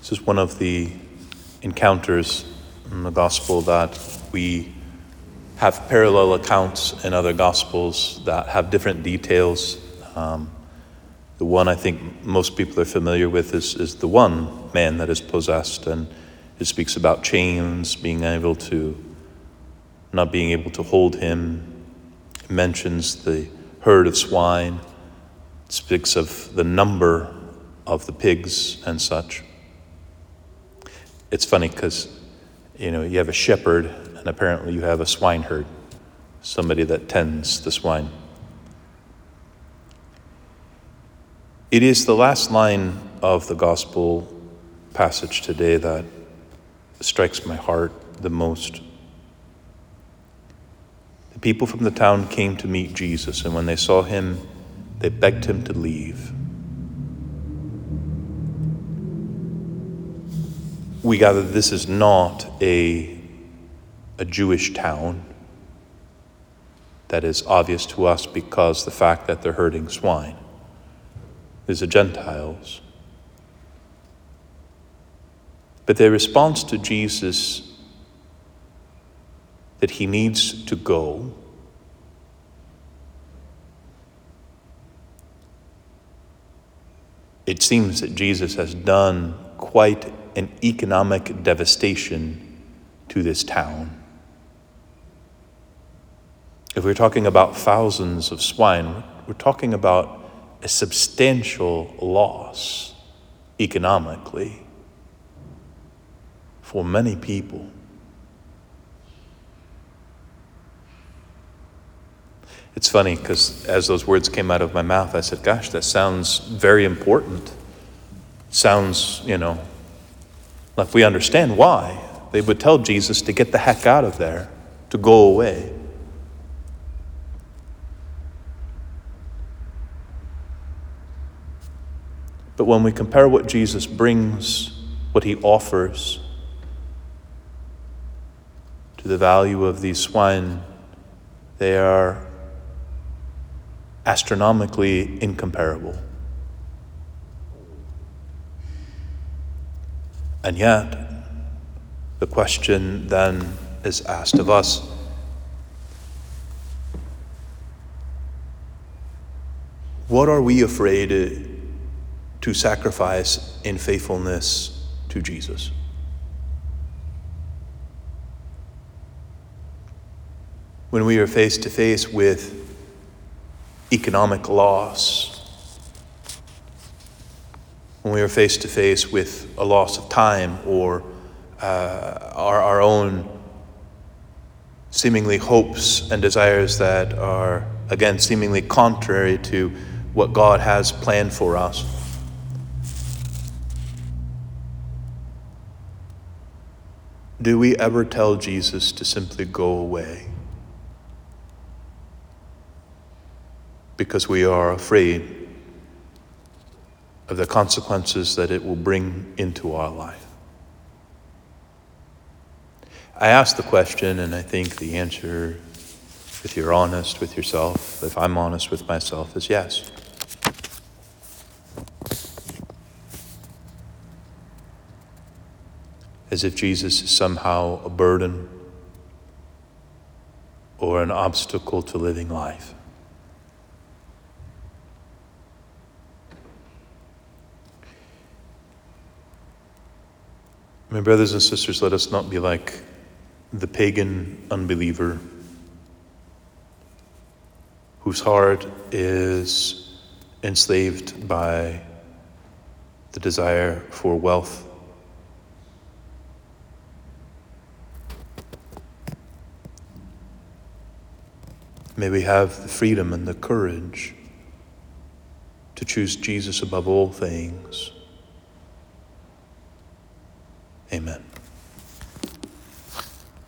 This is one of the encounters in the gospel that we have parallel accounts in other gospels that have different details. The one I think most people are familiar with is the one man that is possessed, and it speaks about chains, not being able to hold him. It mentions the herd of swine. It speaks of the number of the pigs and such. It's funny because, you have a shepherd and apparently you have a swineherd, somebody that tends the swine. It is the last line of the gospel passage today that strikes my heart the most. The people from the town came to meet Jesus, and when they saw him, they begged him to leave. We gather this is not a Jewish town. That is obvious to us because the fact that they're herding swine. These are Gentiles. But their response to Jesus that he needs to go it seems that Jesus has done quite an economic devastation to this town. If we're talking about thousands of swine, we're talking about a substantial loss economically for many people. It's funny because as those words came out of my mouth, I said, gosh, that sounds very important. Sounds, like we understand why they would tell Jesus to get the heck out of there, to go away. But when we compare what Jesus brings, what he offers, to the value of these swine, they are astronomically incomparable. And yet, the question then is asked of us, what are we afraid to sacrifice in faithfulness to Jesus? When we are face to face with economic loss, when we are face to face with a loss of time or our own seemingly hopes and desires that are, again, seemingly contrary to what God has planned for us. Do we ever tell Jesus to simply go away? Because we are afraid of the consequences that it will bring into our life. I ask the question, and I think the answer, if you're honest with yourself, if I'm honest with myself, is yes. As if Jesus is somehow a burden or an obstacle to living life. My brothers and sisters, let us not be like the pagan unbeliever whose heart is enslaved by the desire for wealth. May we have the freedom and the courage to choose Jesus above all things. Amen.